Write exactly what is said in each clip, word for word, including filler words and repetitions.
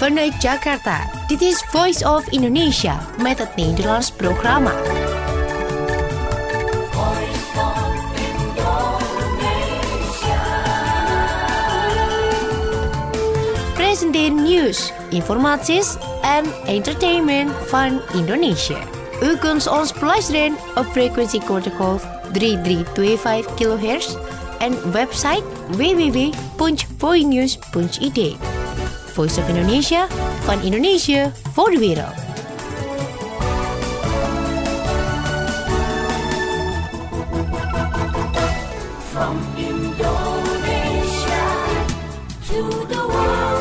vanuit Jakarta. Dit is Voice of Indonesia met het Nederlands programma. Voice of Indonesia. Presenteer nieuws, informaties en entertainment van Indonesië. U kunt ons beluisteren op frequentie kortgolf drie drie twee vijf kilohertz en website w w w punt voinews punt i d. Voice of Indonesia, van Indonesië voor de wereld. From Indonesia to the world.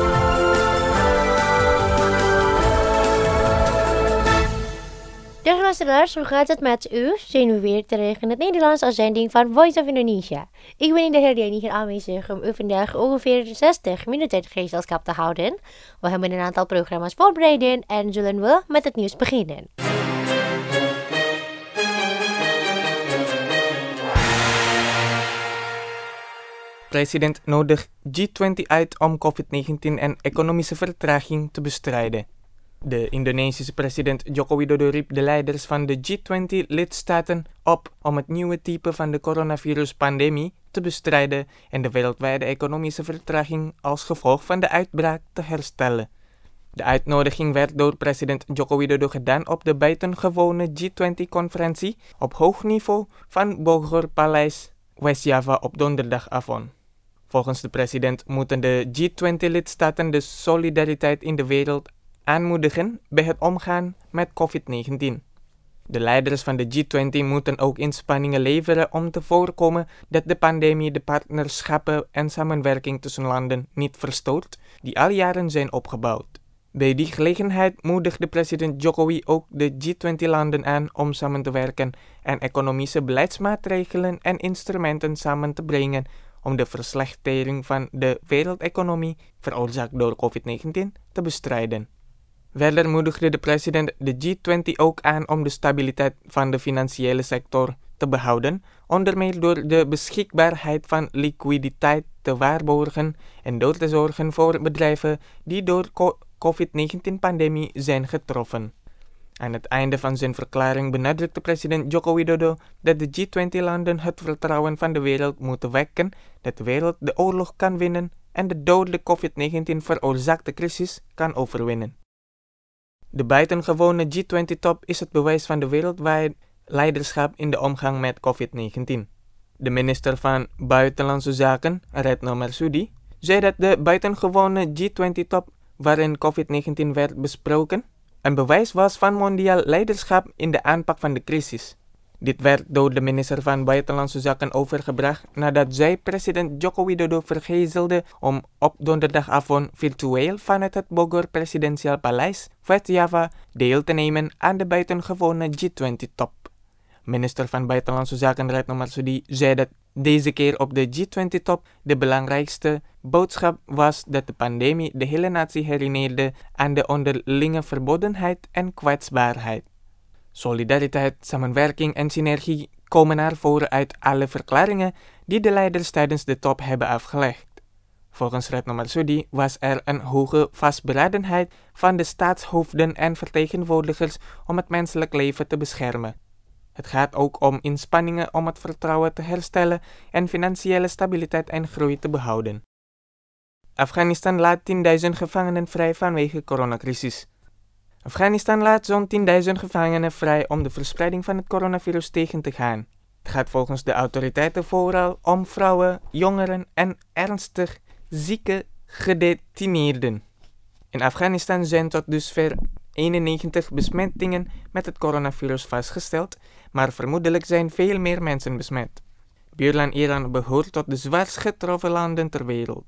Dag luisteraars, hoe gaat het met u? Zijn we weer terug in het Nederlands uitzending van Voice of Indonesia. Ik ben in de herdenking hier aanwezig om u vandaag ongeveer zestig minuten gezelschap te houden. We hebben een aantal programma's voorbereid en zullen we met het nieuws beginnen. President nodigt G twintig uit om covid negentien en economische vertraging te bestrijden. De Indonesische president Joko Widodo riep de leiders van de G twintig-lidstaten op om het nieuwe type van de coronaviruspandemie te bestrijden en de wereldwijde economische vertraging als gevolg van de uitbraak te herstellen. De uitnodiging werd door president Joko Widodo gedaan op de buitengewone G twintig-conferentie op hoog niveau van Bogor Paleis, West Java op donderdagavond. Volgens de president moeten de G twintig-lidstaten de solidariteit in de wereld aanmoedigen bij het omgaan met covid negentien. De leiders van de G twintig moeten ook inspanningen leveren om te voorkomen dat de pandemie de partnerschappen en samenwerking tussen landen niet verstoort die al jaren zijn opgebouwd. Bij die gelegenheid moedigde president Jokowi ook de G twintig-landen aan om samen te werken en economische beleidsmaatregelen en instrumenten samen te brengen om de verslechtering van de wereldeconomie, veroorzaakt door covid negentien, te bestrijden. Verder moedigde de president de G twintig ook aan om de stabiliteit van de financiële sector te behouden, onder meer door de beschikbaarheid van liquiditeit te waarborgen en door te zorgen voor bedrijven die door de covid negentien-pandemie zijn getroffen. Aan het einde van zijn verklaring benadrukte president Joko Widodo dat de G twintig-landen het vertrouwen van de wereld moeten wekken dat de wereld de oorlog kan winnen en de dodelijke covid negentien veroorzaakte crisis kan overwinnen. De buitengewone G twintig-top is het bewijs van de wereldwijd leiderschap in de omgang met covid negentien. De minister van Buitenlandse Zaken, Retno Marsudi, zei dat de buitengewone G twintig-top, waarin covid negentien werd besproken, een bewijs was van mondiaal leiderschap in de aanpak van de crisis. Dit werd door de minister van Buitenlandse Zaken overgebracht nadat zij president Joko Widodo vergezelde om op donderdagavond virtueel vanuit het Bogor Presidential Paleis, West Java, deel te nemen aan de buitengewone G twintig-top. Minister van Buitenlandse Zaken Retno Marsudi zei dat deze keer op de G twintig-top de belangrijkste boodschap was dat de pandemie de hele natie herinnerde aan de onderlinge verbondenheid en kwetsbaarheid. Solidariteit, samenwerking en synergie komen naar voren uit alle verklaringen die de leiders tijdens de top hebben afgelegd. Volgens Retno Marsudi was er een hoge vastberadenheid van de staatshoofden en vertegenwoordigers om het menselijk leven te beschermen. Het gaat ook om inspanningen om het vertrouwen te herstellen en financiële stabiliteit en groei te behouden. Afghanistan laat tienduizend gevangenen vrij vanwege coronacrisis. Afghanistan laat zo'n tienduizend gevangenen vrij om de verspreiding van het coronavirus tegen te gaan. Het gaat volgens de autoriteiten vooral om vrouwen, jongeren en ernstig zieke gedetineerden. In Afghanistan zijn tot dusver eenennegentig besmettingen met het coronavirus vastgesteld, maar vermoedelijk zijn veel meer mensen besmet. Buurland Iran behoort tot de zwaarst getroffen landen ter wereld.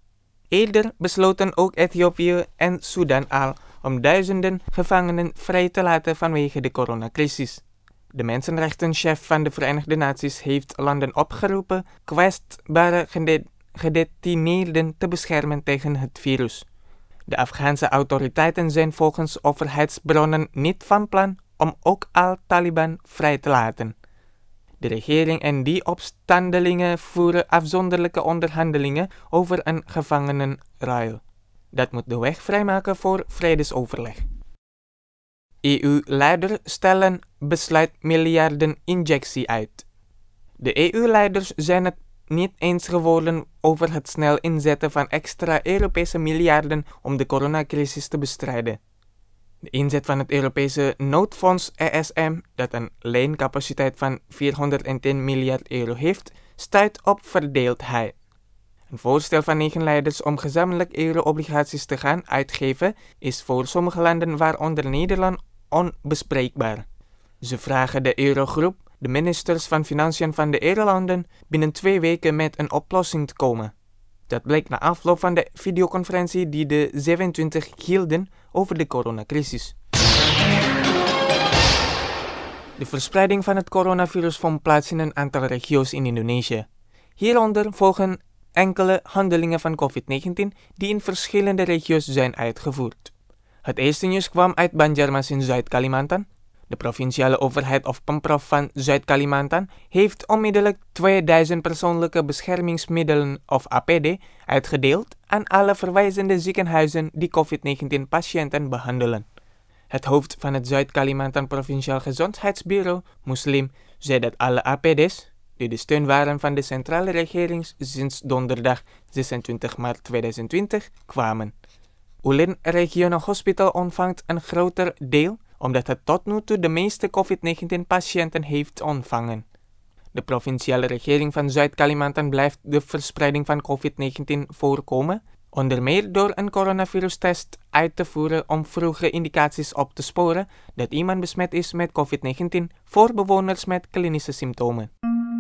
Eerder besloten ook Ethiopië en Sudan al om duizenden gevangenen vrij te laten vanwege de coronacrisis. De mensenrechtenchef van de Verenigde Naties heeft landen opgeroepen kwetsbare gedetineerden te beschermen tegen het virus. De Afghaanse autoriteiten zijn volgens overheidsbronnen niet van plan om ook al-Taliban vrij te laten. De regering en die opstandelingen voeren afzonderlijke onderhandelingen over een gevangenenruil. Dat moet de weg vrijmaken voor vredesoverleg. E U-leiders stellen besluit miljarden injectie uit. De E U-leiders zijn het niet eens geworden over het snel inzetten van extra Europese miljarden om de coronacrisis te bestrijden. De inzet van het Europese noodfonds E S M, dat een leencapaciteit van vierhonderdtien miljard euro heeft, stuit op verdeeldheid. Een voorstel van negen leiders om gezamenlijk euro-obligaties te gaan uitgeven is voor sommige landen, waaronder Nederland, onbespreekbaar. Ze vragen de Eurogroep, de ministers van Financiën van de eurolanden, binnen twee weken met een oplossing te komen. Dat bleek na afloop van de videoconferentie die de zevenentwintig hielden over de coronacrisis. De verspreiding van het coronavirus vond plaats in een aantal regio's in Indonesië. Hieronder volgen enkele handelingen van covid negentien die in verschillende regio's zijn uitgevoerd. Het eerste nieuws kwam uit Banjarmasin in Zuid-Kalimantan. De provinciale overheid of Pemprov van Zuid-Kalimantan heeft onmiddellijk tweeduizend persoonlijke beschermingsmiddelen of A P D uitgedeeld aan alle verwijzende ziekenhuizen die covid negentien patiënten behandelen. Het hoofd van het Zuid-Kalimantan Provinciaal Gezondheidsbureau, Muslim, zei dat alle A P D's, die de steun waren van de centrale regering sinds donderdag zesentwintig maart tweeduizend twintig, kwamen. Ulin Regional Hospital ontvangt een groter deel, omdat het tot nu toe de meeste covid negentien patiënten heeft ontvangen. De provinciale regering van Zuid-Kalimantan blijft de verspreiding van covid negentien voorkomen, onder meer door een coronavirustest uit te voeren om vroege indicaties op te sporen dat iemand besmet is met covid negentien voor bewoners met klinische symptomen.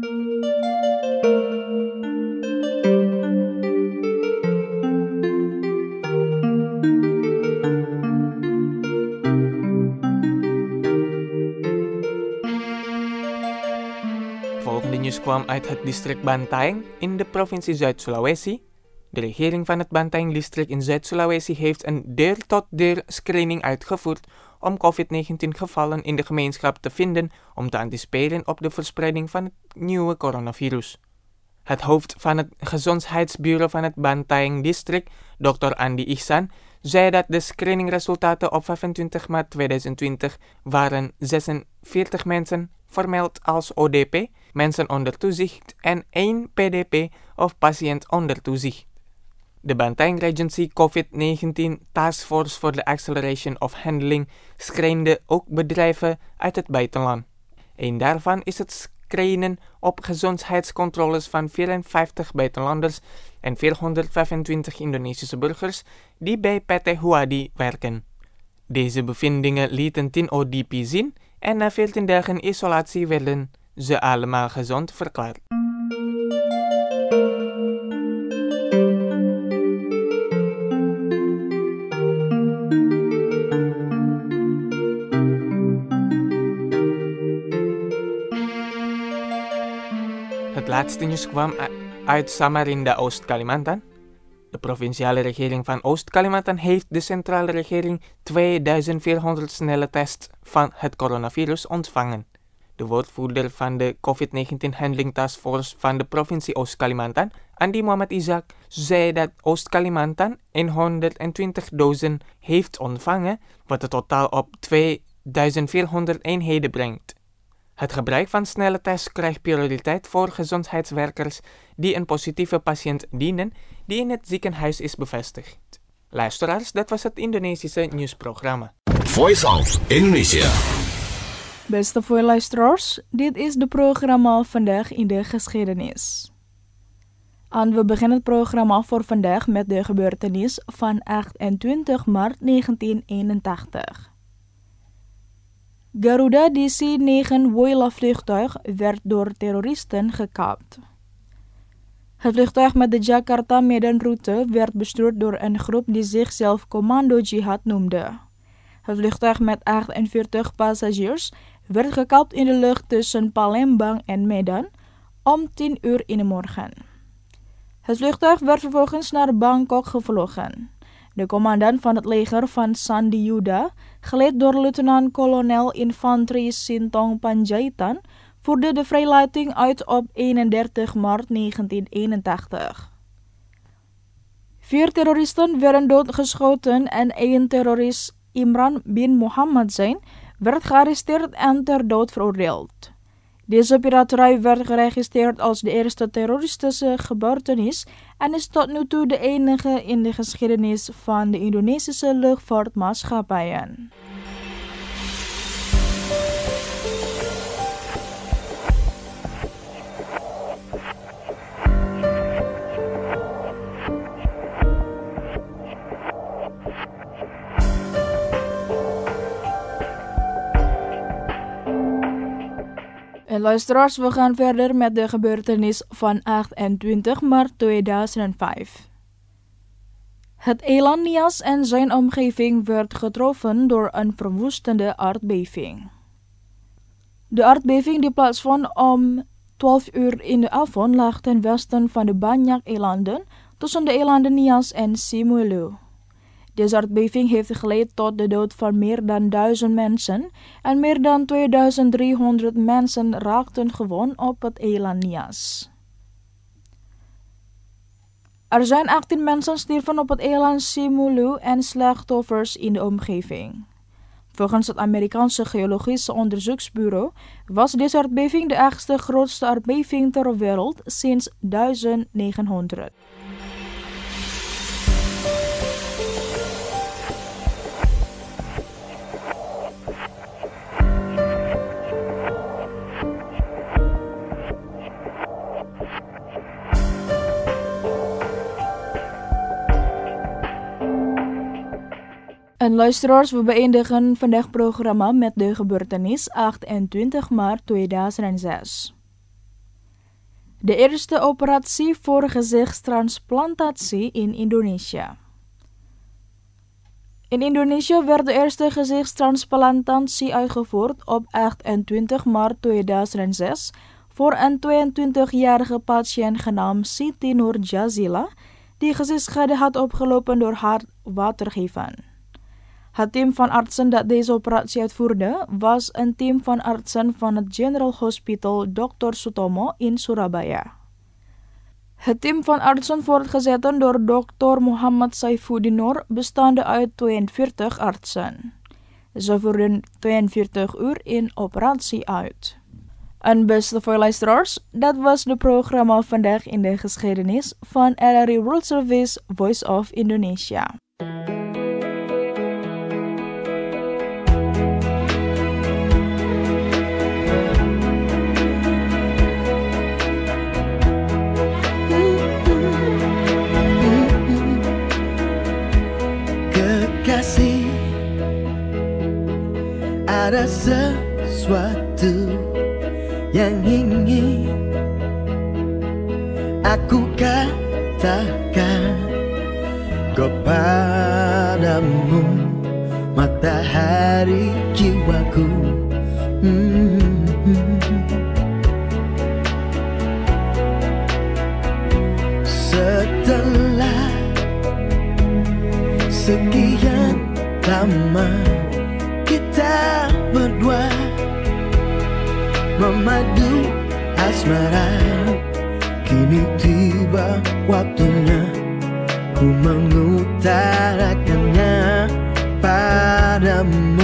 Volgende nieuws kwam uit het district Bantaeng in de provincie Zuid-Sulawesi. De regering van het Bantaeng-district in Zuid-Sulawesi heeft een deur-tot-deur screening uitgevoerd om covid negentien gevallen in de gemeenschap te vinden om te anticiperen op de verspreiding van het nieuwe coronavirus. Het hoofd van het gezondheidsbureau van het Bantaeng-district, dokter Andi Ihsan, zei dat de screeningresultaten op vijfentwintig maart tweeduizend twintig waren zesenveertig mensen vermeld als O D P, mensen onder toezicht, en één P D P of patiënt onder toezicht. De Bantaeng Regency covid negentien Task Force for the Acceleration of Handling screende ook bedrijven uit het buitenland. Een daarvan is het screenen op gezondheidscontroles van vierenvijftig buitenlanders en vierhonderdvijfentwintig Indonesische burgers die bij P T Huadi werken. Deze bevindingen lieten tien O D P zien en na veertien dagen isolatie werden ze allemaal gezond verklaard. Het laatste nieuws kwam uit Samarinda, Oost-Kalimantan. De provinciale regering van Oost-Kalimantan heeft de centrale regering tweeduizend vierhonderd snelle tests van het coronavirus ontvangen. De woordvoerder van de covid negentien Handling Task Force van de provincie Oost-Kalimantan, Andi Muhammad Isaac, zei dat Oost-Kalimantan honderdtwintig dozen heeft ontvangen, wat het totaal op tweeduizend vierhonderd eenheden brengt. Het gebruik van snelle tests krijgt prioriteit voor gezondheidswerkers die een positieve patiënt dienen die in het ziekenhuis is bevestigd. Luisteraars, dat was het Indonesische nieuwsprogramma. Voice of Indonesia. Beste voorluisteraars, dit is de programma Vandaag in de Geschiedenis. En we beginnen het programma voor vandaag met de gebeurtenis van achtentwintig maart negentien eenentachtig. Garuda D C negen Woyla vliegtuig werd door terroristen gekaapt. Het vliegtuig met de Jakarta-Medan-route werd bestuurd door een groep die zichzelf Commando Jihad noemde. Het vliegtuig met achtenveertig passagiers werd gekaapt in de lucht tussen Palembang en Medan om tien uur in de morgen. Het vliegtuig werd vervolgens naar Bangkok gevlogen. De commandant van het leger van Sandi Yuda, geleid door luitenant-kolonel infanterie Sintong Panjaitan, voerde de vrijlating uit op eenendertig maart negentien eenentachtig. Vier terroristen werden doodgeschoten en één terrorist, Imran bin Mohammed zijn, werd gearresteerd en ter dood veroordeeld. Deze piraterij werd geregistreerd als de eerste terroristische gebeurtenis en is tot nu toe de enige in de geschiedenis van de Indonesische luchtvaartmaatschappijen. En luisteraars, we gaan verder met de gebeurtenis van achtentwintig maart tweeduizend vijf. Het eiland Nias en zijn omgeving werd getroffen door een verwoestende aardbeving. De aardbeving die plaatsvond om twaalf uur in de avond lag ten westen van de Banyak-eilanden tussen de eilanden Nias en Simeulue. Deze aardbeving heeft geleid tot de dood van meer dan duizend mensen en meer dan tweeduizend driehonderd mensen raakten gewond op het eiland Nias. Er zijn achttien mensen stierven op het eiland Simeulue en slachtoffers in de omgeving. Volgens het Amerikaanse Geologische Onderzoeksbureau was deze aardbeving de achtste grootste aardbeving ter wereld sinds negentien honderd. En luisteraars, we beëindigen vandaag programma met de gebeurtenis achtentwintig maart tweeduizend zes. De eerste operatie voor gezichtstransplantatie in Indonesië. In Indonesië werd de eerste gezichtstransplantatie uitgevoerd op achtentwintig maart tweeduizend zes voor een tweeëntwintigjarige patiënt genaamd Siti Nurjazila die gezichtsschade had opgelopen door hard watergeven. Het team van artsen dat deze operatie uitvoerde was een team van artsen van het General Hospital dokter Sutomo in Surabaya. Het team van artsen voortgezet door dokter Muhammad Saifuddin Nur bestaande uit tweeënveertig artsen. Ze voerden tweeënveertig uur in operatie uit. En beste voor luisteraars, dat was de programma vandaag in de geschiedenis van L R I World Service Voice of Indonesia. Kekasih, ada sesuatu yang ingin aku katakan kepadamu, matahari jiwaku. hmm. Setelah sekian lama kita berdua memadu asmara, kini tiba waktunya ku mengutarakannya padamu.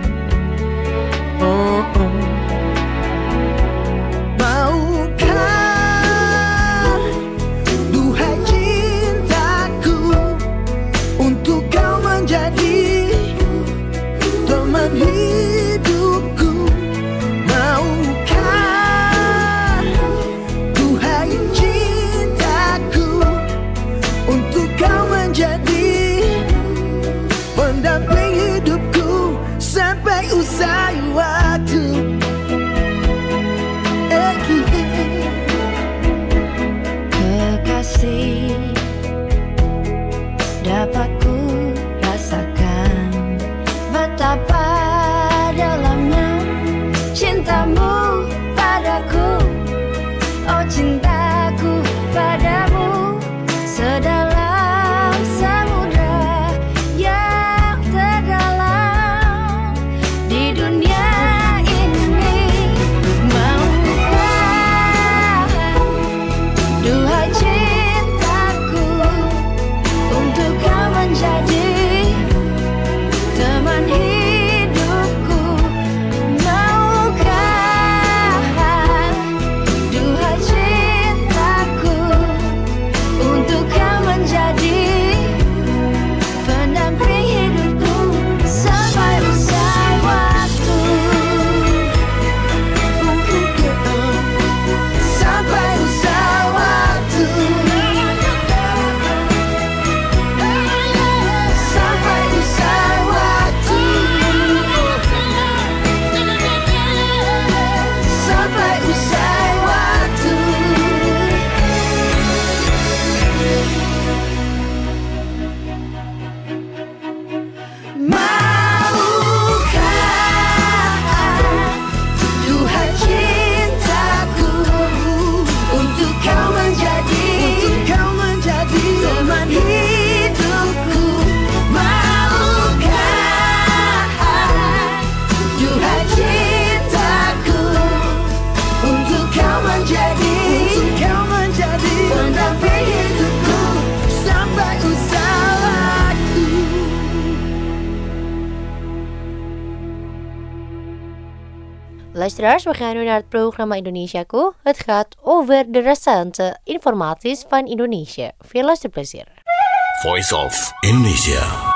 Oh, oh. Maukah, duhai cintaku, untuk kau menjadi teman hidupku. Maukah, duhai cintaku, untuk kau menjadi pendamping hidupku sampai usai waktu. Luisteraars, we gaan nu naar het programma Indonesiaku. Het gaat over de recente informaties van Indonesië. Veel luisterplezier. Voice of Indonesia.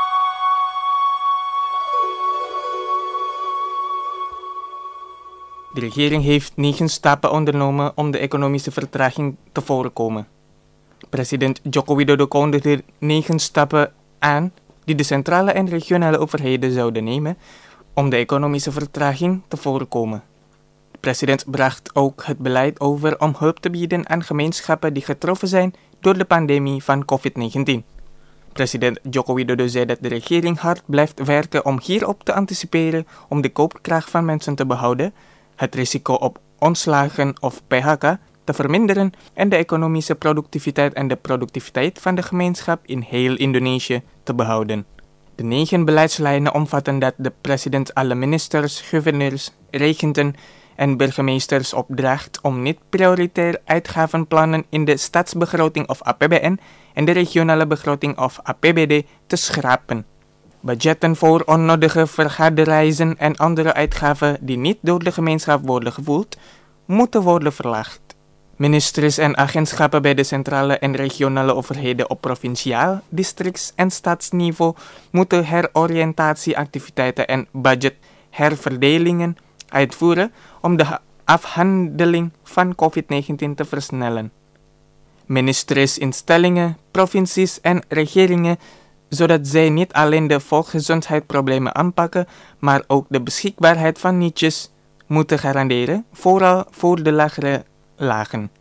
De regering heeft negen stappen ondernomen om de economische vertraging te voorkomen. President Joko Widodo kondigde negen stappen aan die de centrale en regionale overheden zouden nemen om de economische vertraging te voorkomen. De president bracht ook het beleid over om hulp te bieden aan gemeenschappen die getroffen zijn door de pandemie van covid negentien. President Joko Widodo zei dat de regering hard blijft werken om hierop te anticiperen om de koopkracht van mensen te behouden, het risico op ontslagen of P H K te verminderen en de economische productiviteit en de productiviteit van de gemeenschap in heel Indonesië te behouden. De negen beleidslijnen omvatten dat de president alle ministers, gouverneurs, regenten en burgemeesters opdraagt om niet prioritair uitgavenplannen in de staatsbegroting of A P B N en de regionale begroting of A P B D te schrapen. Budgetten voor onnodige vergaderreizen en andere uitgaven die niet door de gemeenschap worden gevoeld, moeten worden verlaagd. Ministers en agentschappen bij de centrale en regionale overheden op provinciaal, districts- en staatsniveau moeten heroriëntatieactiviteiten en budgetherverdelingen uitvoeren om de afhandeling van covid negentien te versnellen. Ministers, instellingen, provincies en regeringen, zodat zij niet alleen de volksgezondheidsproblemen aanpakken, maar ook de beschikbaarheid van niches moeten garanderen, vooral voor de lagere lagen.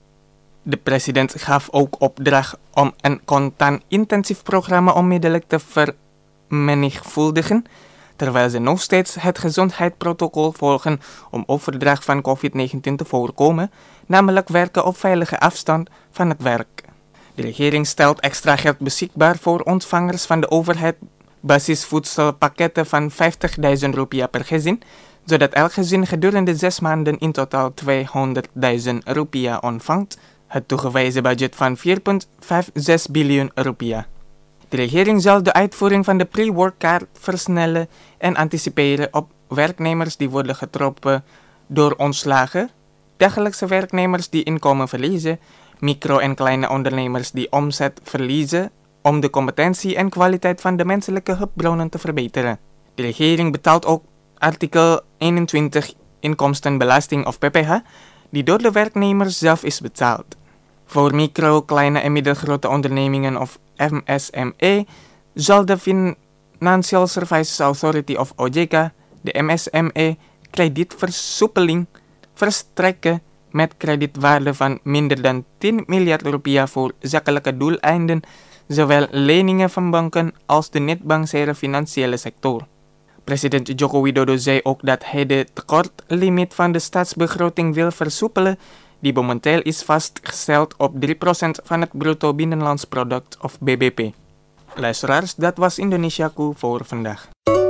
De president gaf ook opdracht om een contant-intensief programma onmiddellijk te vermenigvuldigen, terwijl ze nog steeds het gezondheidsprotocol volgen om overdracht van covid negentien te voorkomen, namelijk werken op veilige afstand van het werk. De regering stelt extra geld beschikbaar voor ontvangers van de overheid basisvoedselpakketten van vijftigduizend rupiah per gezin, zodat elk gezin gedurende zes maanden in totaal tweehonderdduizend rupiah ontvangt, het toegewezen budget van vier komma zesenzestig biljoen rupiah. De regering zal de uitvoering van de pre-workkaart versnellen en anticiperen op werknemers die worden getroffen door ontslagen, dagelijkse werknemers die inkomen verliezen, micro- en kleine ondernemers die omzet verliezen, om de competentie en kwaliteit van de menselijke hulpbronnen te verbeteren. De regering betaalt ook artikel eenentwintig inkomstenbelasting of P P H, die door de werknemer zelf is betaald. Voor micro, kleine en middelgrote ondernemingen of M S M E zal de Financial Services Authority of O J K, de M S M E, kredietversoepeling verstrekken met kredietwaarde van minder dan tien miljard rupiah voor zakelijke doeleinden, zowel leningen van banken als de niet-bankzijde financiële sector. President Joko Widodo zei ook dat hij de tekortlimiet van de staatsbegroting wil versoepelen, die momenteel is vastgesteld op drie procent van het bruto binnenlands product of B B P. Luisteraars, dat was Indonesiaku voor vandaag.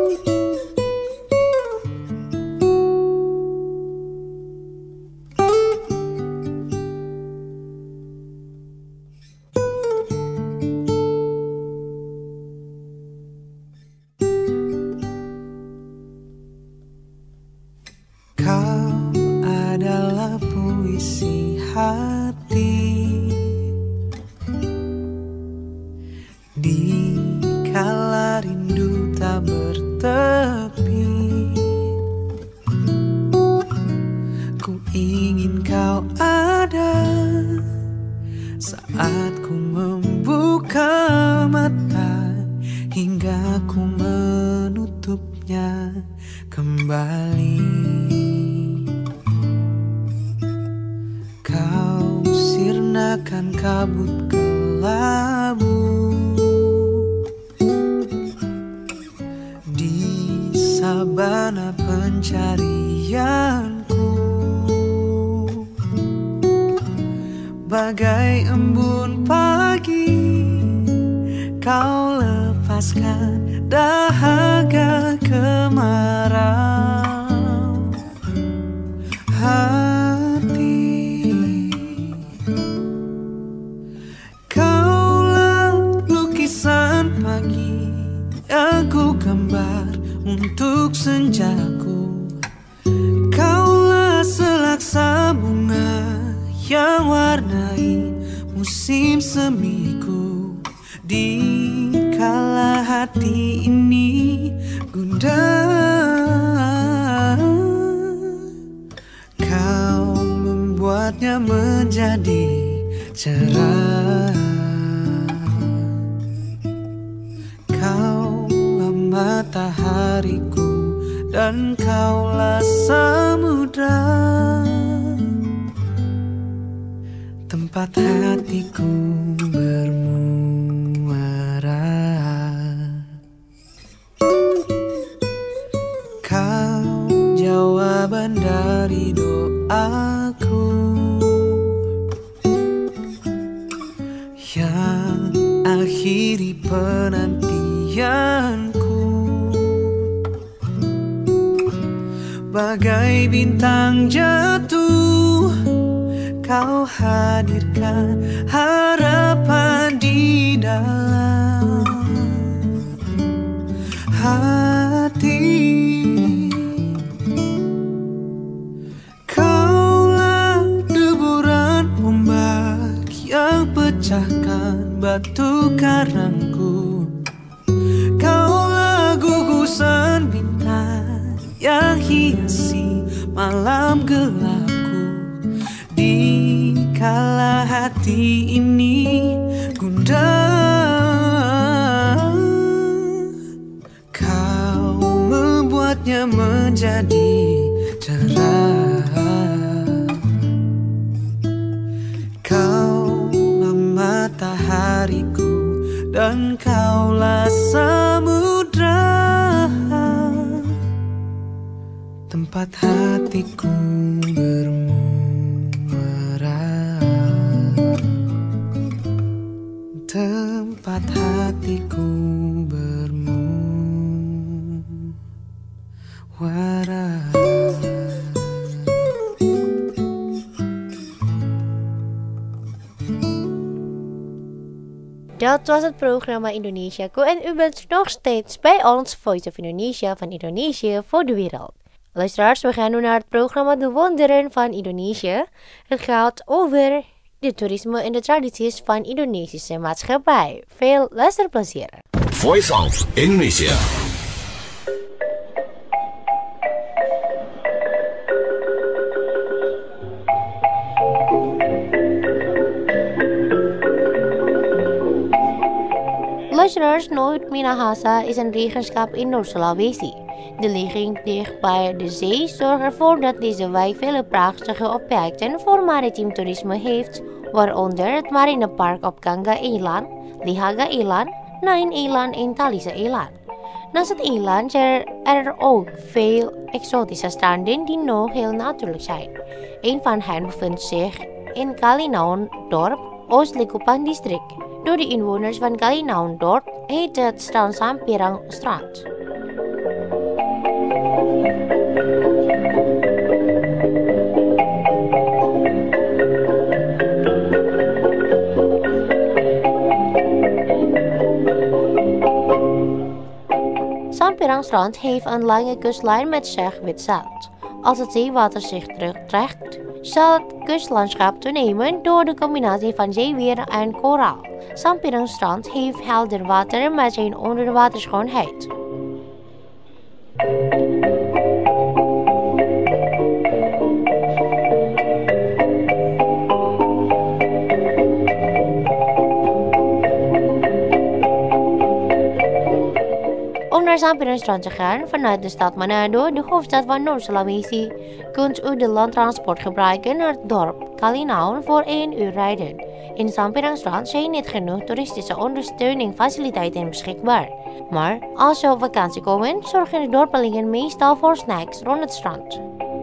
Bagai embun pagi, kau lepaskan dahaga kemarau hati. Kaulah lukisan pagi yang ku gambar untuk senjaku. musim semiku, di kala hati ini gundah, kau membuatnya menjadi cerah. Kaulah matahariku dan kaulah samudra, tempat hatiku bermuara. Kau jawaban dari doaku yang akhiri penantianku. Bagai bintang jatuh, kau hadirkan harapan di dalam hati. Kaulah deburan ombak yang pecahkan batu karangku. Kaulah gugusan bintang yang hiasi malam gelapku. Di kala hati ini gundah, kau membuatnya menjadi cerah. Kaulah matahariku dan kaulah samudra, tempat hatiku bermuara, tempat hatiku bermuara. Dat was het programma Indonesiaku en u bent nog steeds bij ons Voice of Indonesia van Indonesië voor de wereld. Luisteraars, we gaan nu naar het programma De Wonderen van Indonesië. Het gaat over de toerisme en de tradities van Indonesische maatschappij. Veel luisterplezier. Voice of Indonesia. Luisteraars, Noord Minahasa is een regenschap in Noord-Sulawesi. De ligging dicht bij de zee zorgt ervoor dat deze wijk vele prachtige objecten voor maritiem toerisme heeft, waaronder het marinepark op Ganga Eiland, Lihaga Eiland, Nain Eiland en Talisa Eiland. Naast het eiland zijn er ook veel exotische stranden die nog heel natuurlijk zijn. Een van hen bevindt zich in Kalinaun dorp, Oost-Likupang district. Door de inwoners van Kalinaun dorp heet het strand Sampirang Strand. Sampirang Strand heeft een lange kustlijn met zeg wit zand. Als het zeewater zich terugtrekt, zal het kustlandschap toenemen door de combinatie van zeewier en koraal. Sampirang Strand heeft helder water met zijn onderwaterschoonheid. Om naar Sampirang Strand te gaan vanuit de stad Manado, de hoofdstad van Noord-Sulawesi, kunt u de landtransport gebruiken naar het dorp Kalinaun voor één uur rijden. In Sampirang Strand zijn niet genoeg toeristische ondersteuning faciliteiten beschikbaar. Maar als ze op vakantie komen, zorgen de dorpelingen meestal voor snacks rond het strand.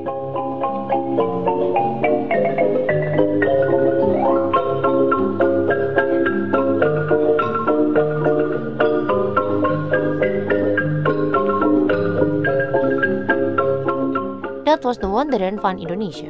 Dat was De Wonderen van Indonesië.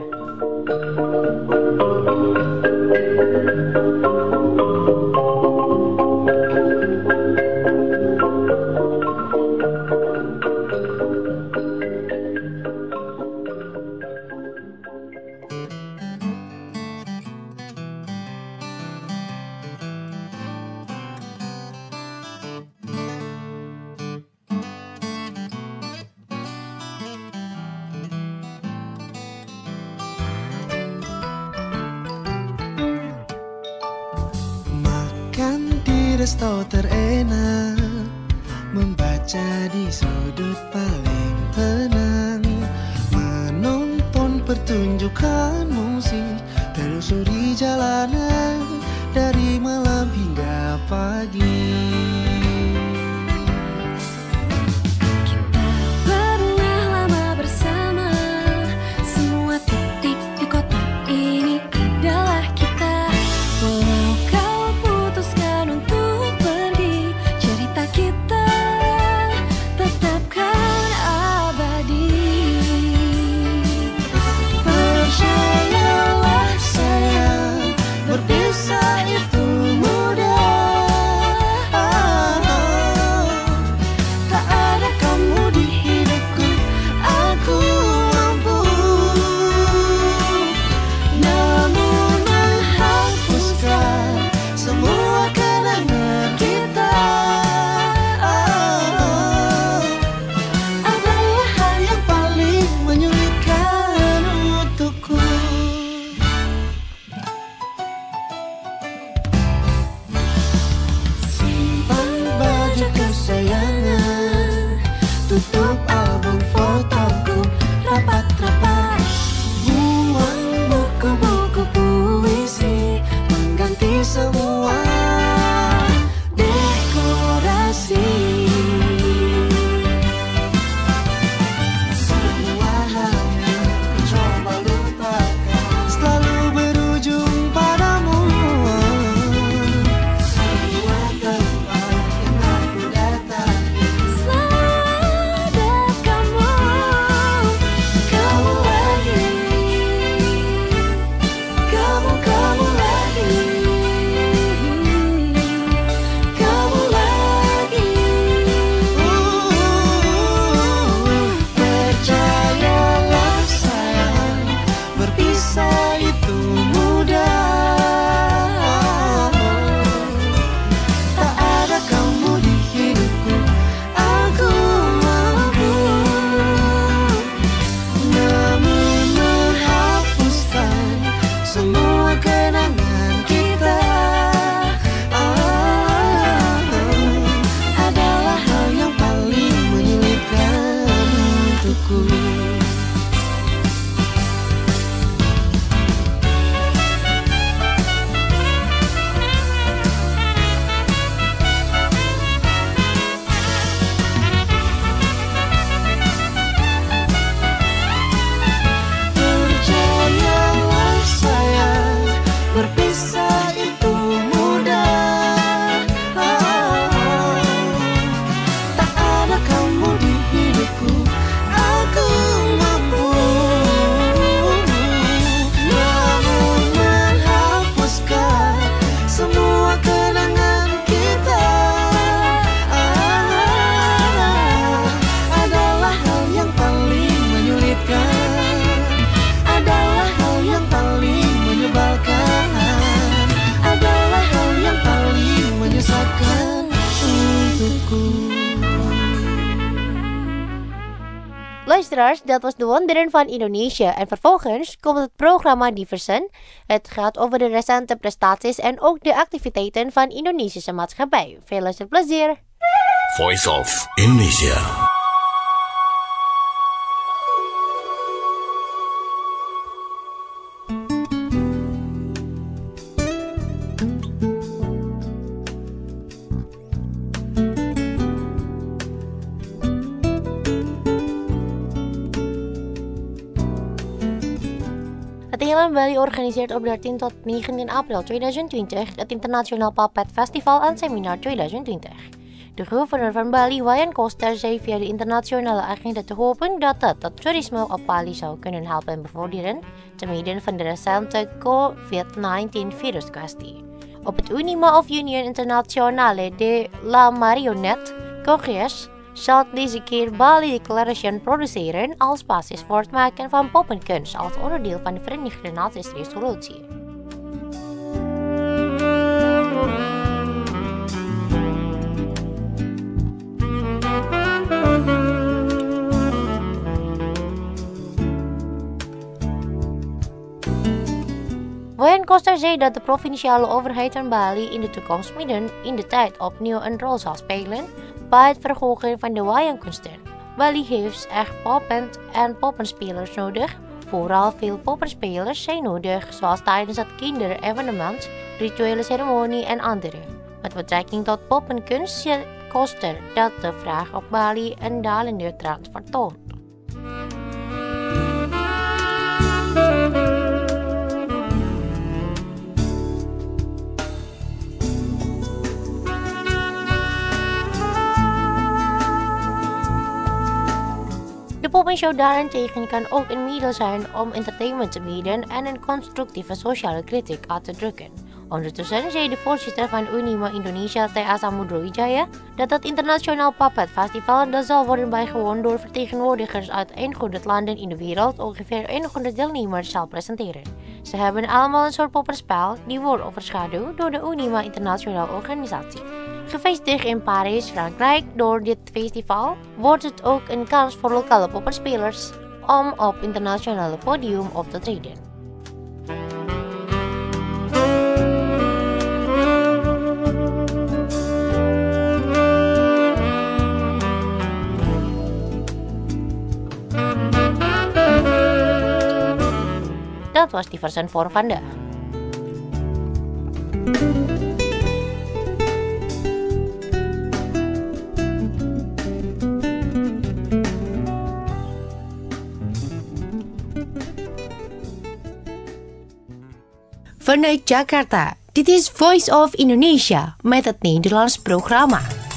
resto terenak, membaca di sudut paling tenang, menonton pertunjukan musik, telusuri jalanan dari malam hingga pagi. Luisteraars, dat was de Wonderen van Indonesië. En vervolgens komt het programma Diversen. Het gaat over de recente prestaties en ook de activiteiten van Indonesische maatschappij. Veel luisterplezier. Voice of Indonesia. Thailand Bali organiseert op dertien tot negentien april tweeduizend twintig het Internationaal Puppet Festival en Seminar tweeduizend twintig. De gouverneur van Bali, Wayan Koster, zei via de internationale agenda te hopen dat het het toerisme op Bali zou kunnen helpen bevorderen, te midden van de recente covid negentien viruskwestie. Op het Unima of Union Internationale de la Marionette Congres zal deze keer Bali Declaration produceren als basis voor het maken van poppenkunst als onderdeel van de Verenigde Naties resolutie. Woonkoster zei dat de provinciale overheid van Bali in de toekomst midden in de tijd opnieuw een rol zal spelen bij het verhogen van de wayangkunsten. Bali heeft echt poppend en poppenspelers nodig. Vooral veel poppenspelers zijn nodig, zoals tijdens het kinderevenement, rituele ceremonie en andere. Met betrekking tot poppenkunst koster dat de vraag op Bali een dalende trend vertoont. De poppenshow daarentegen kan ook een middel zijn om entertainment te bieden en een constructieve sociale kritiek uit te drukken. Ondertussen zei de voorzitter van Unima Indonesia, T A Samudrowijaya, dat het internationaal Puppet Festival, dat zal worden bijgewoond door vertegenwoordigers uit honderd landen in de wereld, ongeveer honderd deelnemers zal presenteren. Ze hebben allemaal een soort poppenspel die wordt overschaduwd door de Unima Internationaal Organisatie. Gevestigd in Parijs, Frankrijk, door dit festival wordt het ook een kans voor lokale poppenspelers om op internationale podium op te treden. Dat was die versen voor vandaag. Vanuit Jakarta, dit is Voice of Indonesia met het Nederlands programma.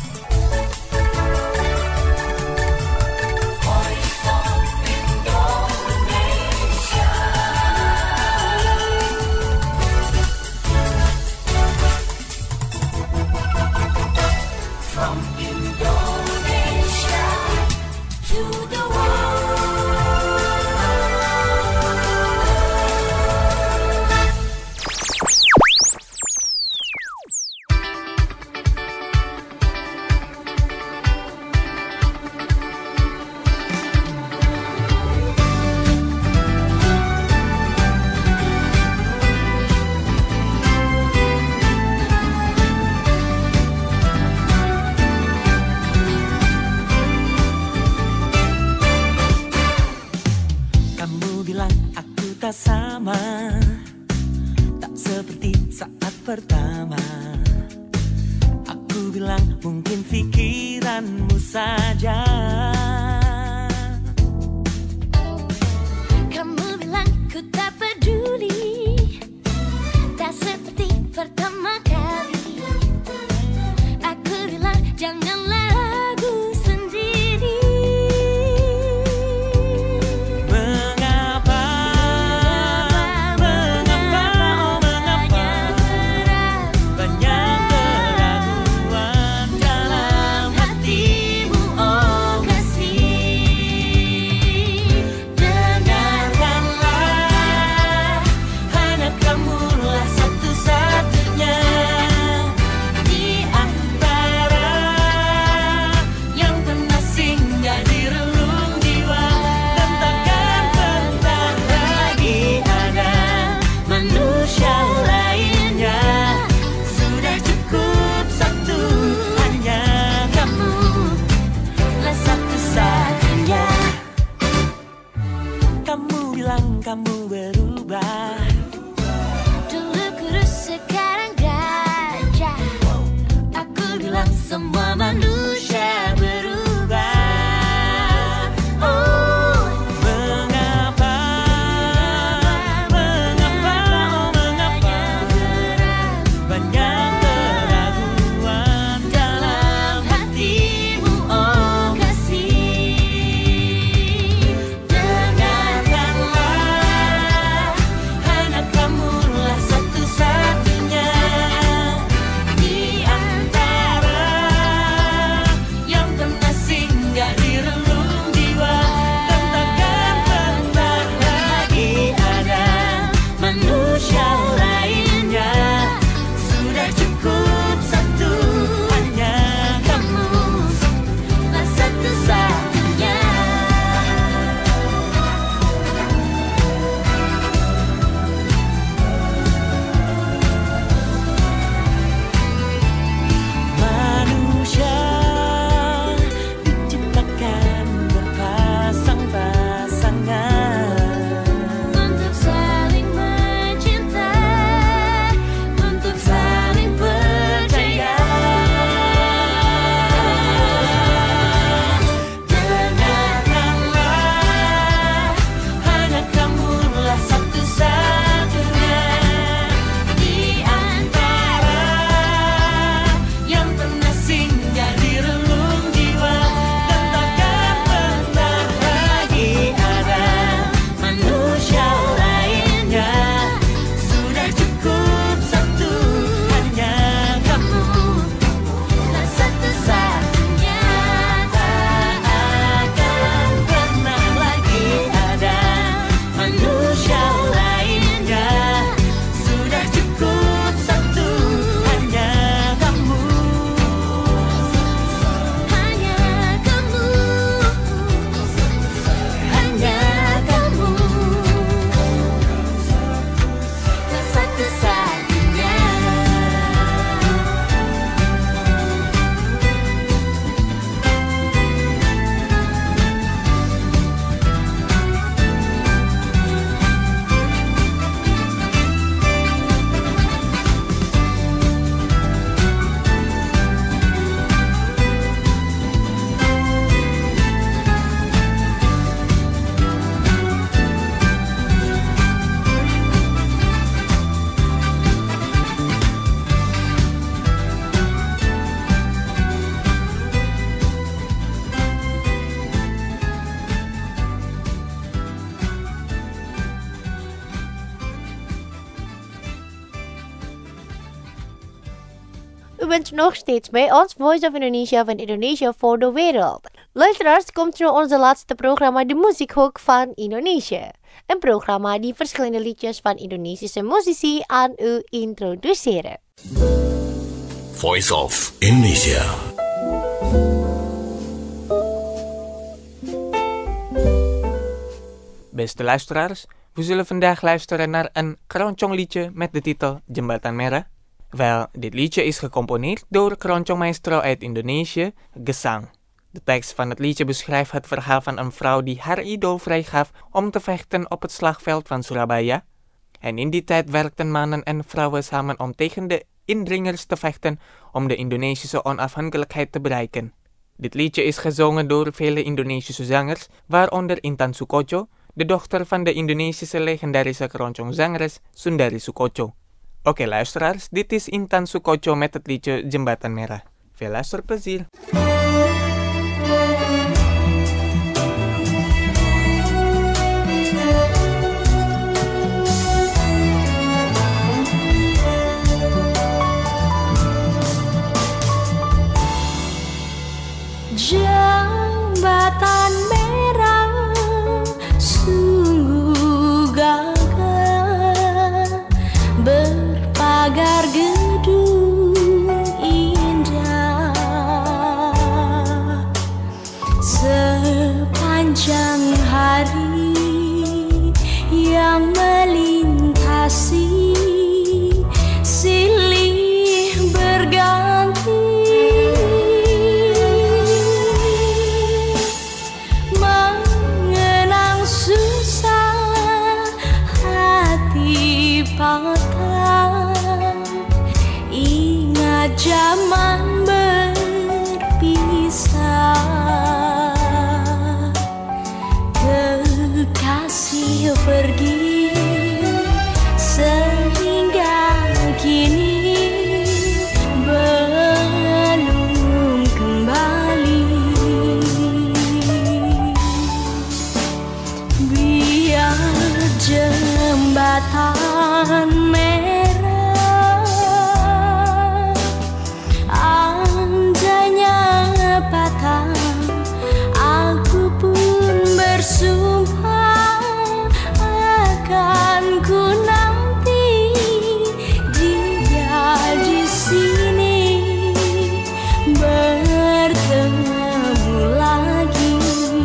Sama, tak seperti saat pertama. Aku bilang mungkin pikiranmu saja. Kamu bilang ku tak peduli, tak seperti pertama kali. Aku bilang janganlah ragu sendiri. Kamu berubah. Dulu kurus sekarang gajah. Aku bilang semua manusia berubah. Oh, mengapa, mengapa, oh mengapa banyak keraguan dalam hatimu, oh kasih. Satu-satunya di antara U bent nog steeds bij ons, Voice of Indonesia van Indonesia voor de wereld. Luisteraars, komt nu onze laatste programma, de Muziekhoek van Indonesië. Een programma die verschillende liedjes van Indonesische muzici aan u introduceren. Voice of Indonesia. Beste luisteraars, we zullen vandaag luisteren naar een keroncong liedje met de titel Jembatan Merah. Wel, dit liedje is gecomponeerd door keroncong maestro uit Indonesië, Gesang. De tekst van het liedje beschrijft het verhaal van een vrouw die haar idool vrijgaf om te vechten op het slagveld van Surabaya. En in die tijd werkten mannen en vrouwen samen om tegen de indringers te vechten om de Indonesische onafhankelijkheid te bereiken. Dit liedje is gezongen door vele Indonesische zangers, waaronder Intan Soekocho, de dochter van de Indonesische legendarische keroncongzangeres Sundari Soekocho. Oké luisteraars, dit is Intan Soekocho met het liedje Jembatan Merah. Veel luisterplezier! Jembatan merah sungguh gagah, berpagar gedung indah, sepanjang hari yang melintasi silih berganti. Ingat zaman berpisah, kekasih pergi sehingga kini belum kembali. Biar jembatan bersumpah akan ku nanti dia di sini bertemu lagi.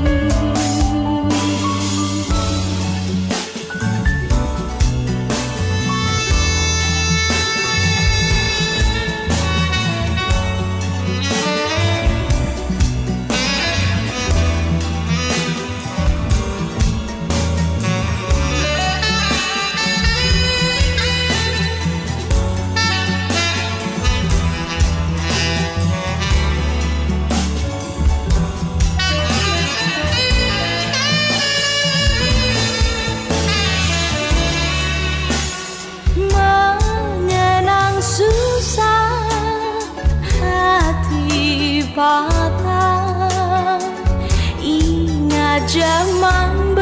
Patah, ingat zaman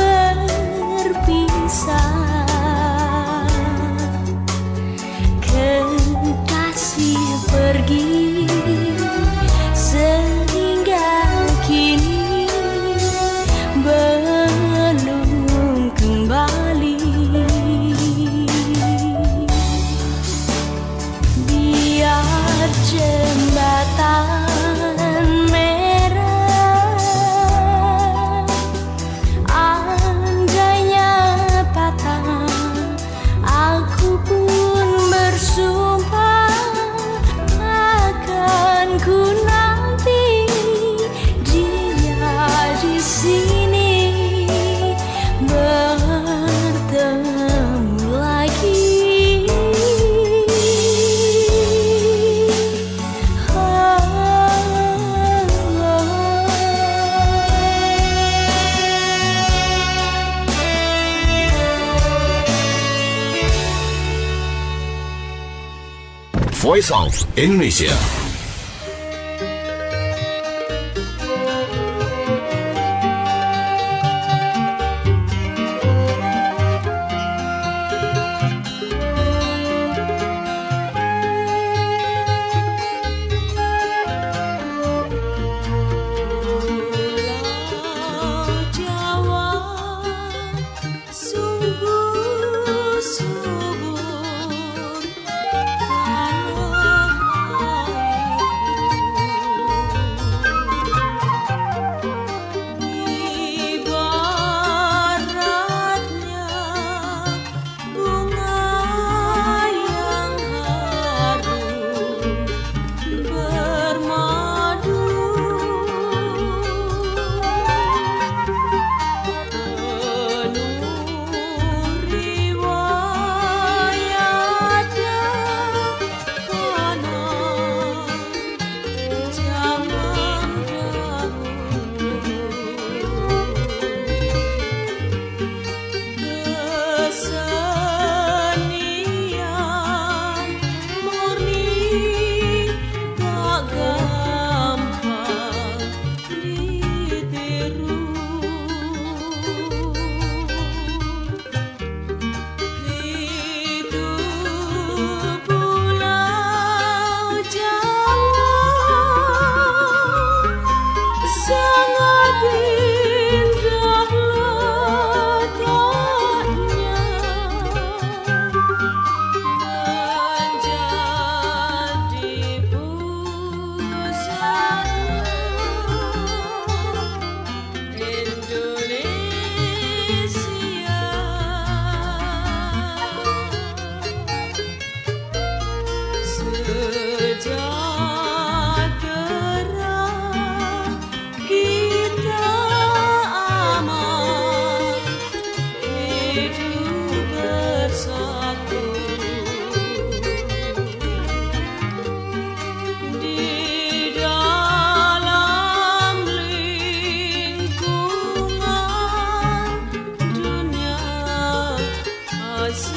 berpisah, kekasih pergi sehingga kini belum kembali. Biar jembatan Voice of Indonesia.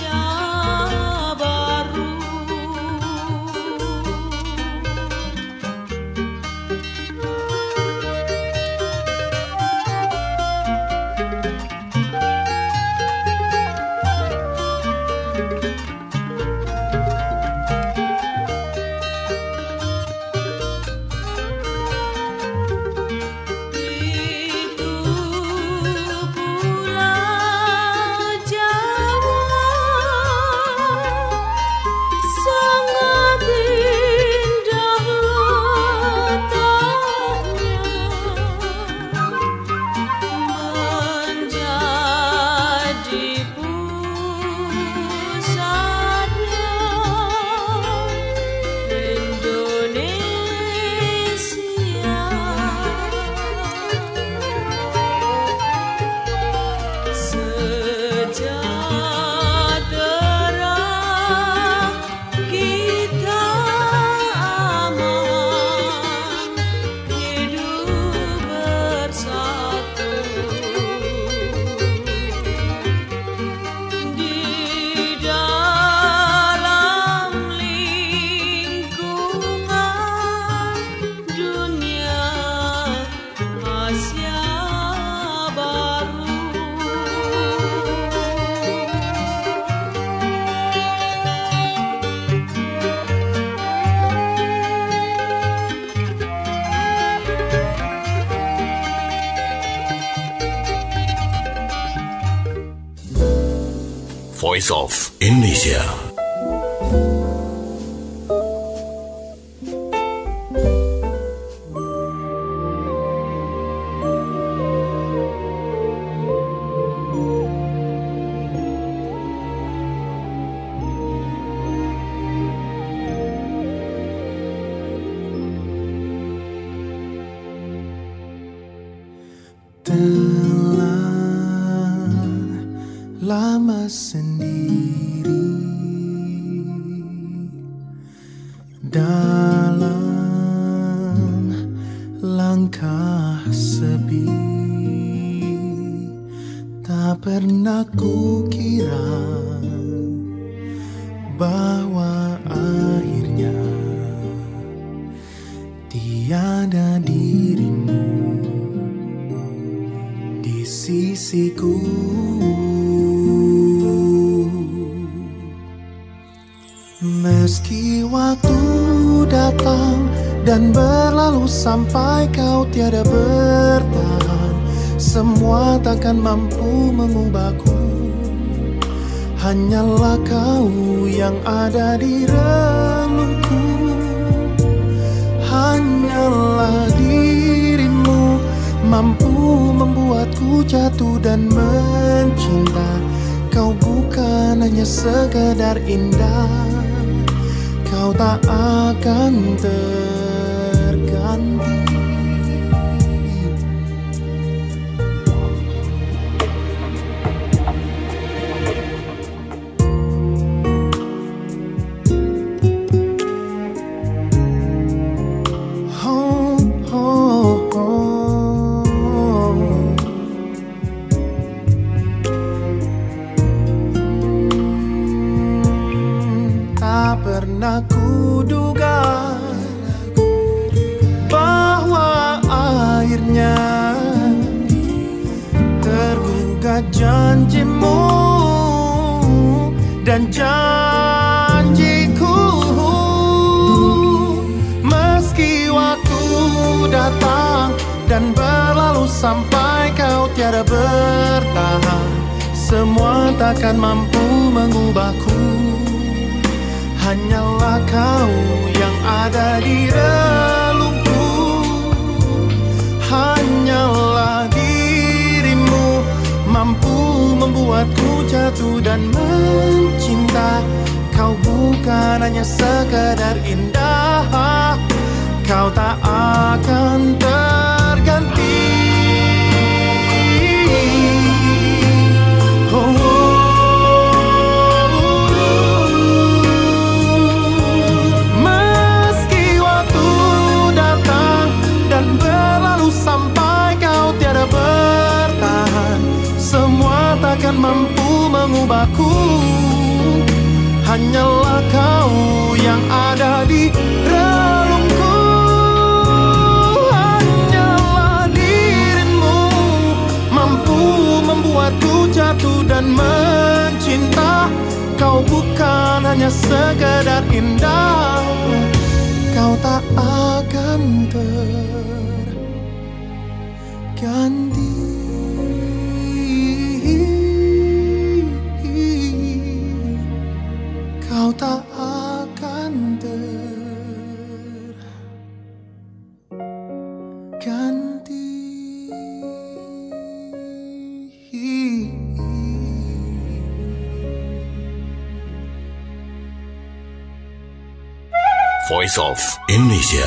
Voice of Indonesia. Lama sendiri dalam langkah sepi, tak pernah kukira bahwa akhirnya tiada dirimu di sisiku. Meski waktu datang dan berlalu sampai kau tiada bertahan, semua takkan mampu mengubahku. Hanyalah kau yang ada di relungku. Hanyalah dirimu mampu membuatku jatuh dan mencinta. Kau bukan hanya sekedar indah, kau tak akan terganti. Oh, oh, oh. Tak pernah kuduga bahwa akhirnya tergugat janjimu dan janjiku. Meski waktu datang dan berlalu sampai kau tiada bertahan, semua takkan mampu mengubahku. Hanyalah kau yang ada di relungku. Hanyalah dirimu mampu membuatku jatuh dan mencinta. Kau bukan hanya sekadar indah, kau tak akan terganti. Oh, oh. Sampai kau tiada bertahan, semua takkan mampu mengubahku. hanyalah kau yang ada di relungku. Hanyalah dirimu mampu membuatku jatuh dan mencinta. Kau bukan hanya sekedar indah, kau tak akan terganti. Kau tak akan terganti. Voice of Indonesia.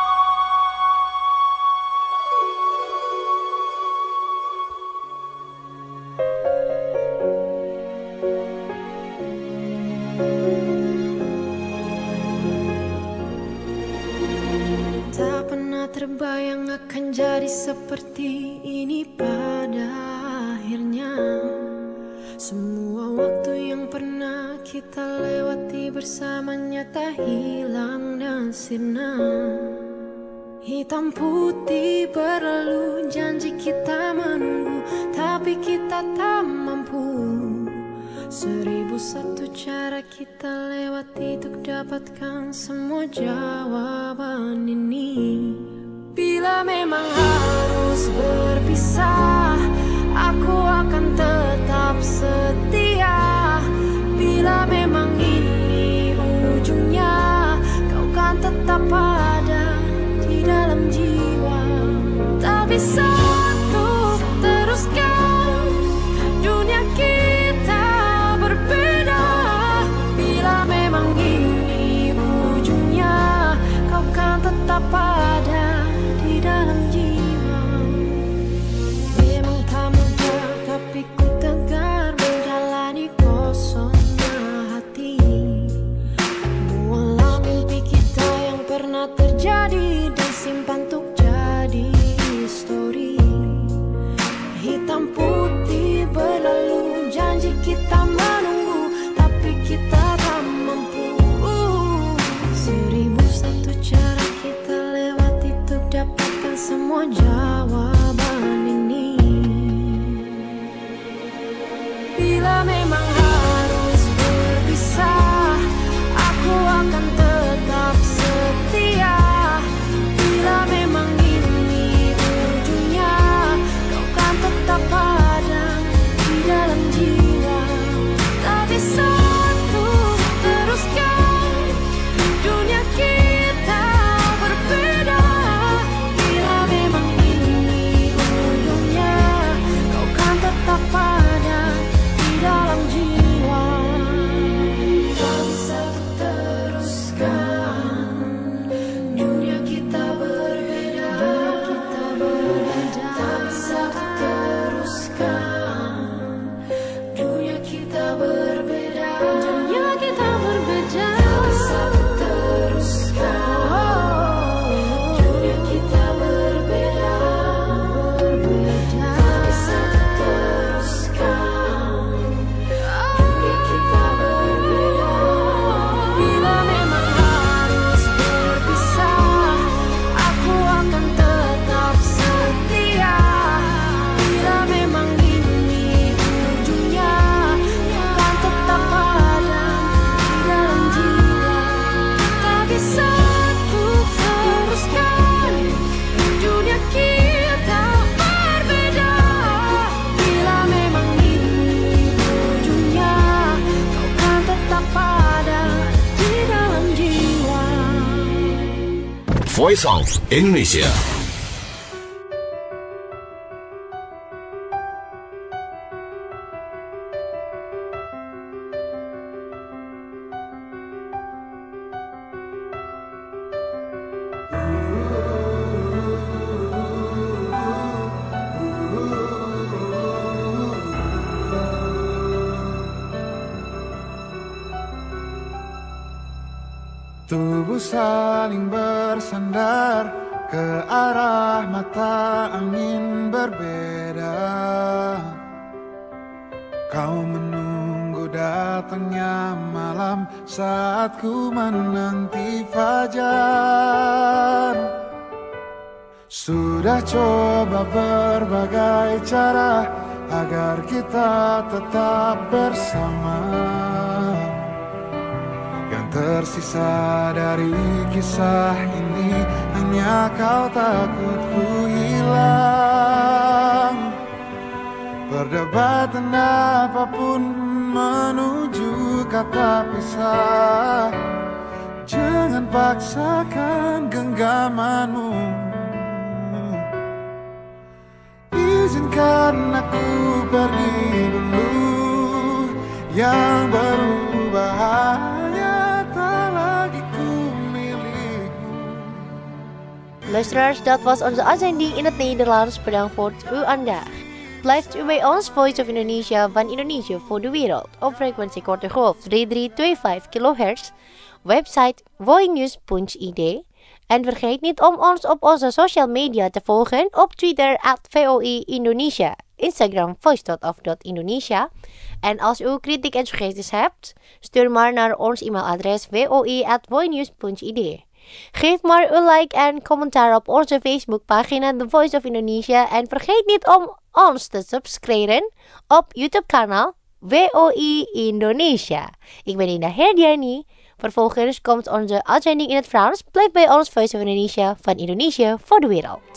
Tak pernah terbayang akan jadi seperti ini pada akhirnya. Semua waktu yang pernah kita lewati bersamanya tak hilang dan sirna. Hitam putih berlalu, janji kita menunggu, tapi kita tak mampu. Seribu satu cara kita lewati untuk dapatkan semua jawaban ini. Bila memang harus berpisah, aku akan tetap setia. Bila memang ini ujungnya, kau kan tetap ada di dalam jiwa. Tak bisa untuk teruskan dunia kita berbeda. Bila memang ini ujungnya, kau kan tetap ada di dalam jiwa. Memang tak mudah, tapi ku tegar menjalani kosongnya hati. Buanglah mimpi kita yang pernah terjadi dan simpan untuk jadi histori. Hitam putih berlalu, janji kita menunggu, tapi kita tak mampu. Seribu satu cara kita lewati untuk dapatkan semua jawaban ini. Bila memang harus berpisah, aku akan tetap setia. Bila memang ini ujungnya, kau kan tetap ada di dalam jiwa. Tak bisa untuk teruskan dunia kita berbeda. Bila memang ini ujungnya, kau kan tetap ada di dalam jiwa. Tak bisa teruskan dunia kita berbeda. Dunia kita berbeda. Tak bisa teruskan dunia kita berbeda. Dunia kita berbeda. Tak bisa teruskan dunia kita berbeda. Berbeda. Tak bisa teruskan dunia kita berbeda. Bila memang harus berpisah, aku akan tetap setia. Bila memang ini ujungnya, kau kan tetap ada di dalam jiwa. Tak bisa untuk teruskan dunia kita berbeda. Bila memang ini ujungnya, kau kan tetap ada di dalam jiwa. Voice of Indonesia. Tubuh saling bersandar ke arah mata angin berbeda. Kau menunggu datangnya malam saat ku menanti fajar. Sudah coba berbagai cara agar kita tetap bersama. Yang tersisa dari kisah ini hanya kau takut ku hilang. Perdebatan apapun menuju kata pisah. Jangan paksakan genggamanmu. Izinkan aku pergi dulu. Yang berbahaya tak lagi ku milikmu. Luisteraars, dat was onze uitzending in het Nederlands. Bedankt voor het uur aandacht. Blijft u bij ons Voice of Indonesia van Indonesië voor de wereld op frequentie korte golf drie drie twee vijf kilohertz, website voinews punt i d. En vergeet niet om ons op onze social media te volgen op Twitter at V O I Indonesia, Instagram voice.of.indonesia. En als u kritiek en suggesties hebt, stuur maar naar ons e-mailadres v o i at voinews punt i d. Geef maar een like en commentaar op onze Facebookpagina The Voice of Indonesia. En vergeet niet om ons te subscriben op YouTube-kanaal V O I Indonesia. Ik ben Ina Herdiani. Vervolgens komt onze uitzending in het Frans. Blijf bij ons Voice of Indonesia van Indonesië voor de wereld.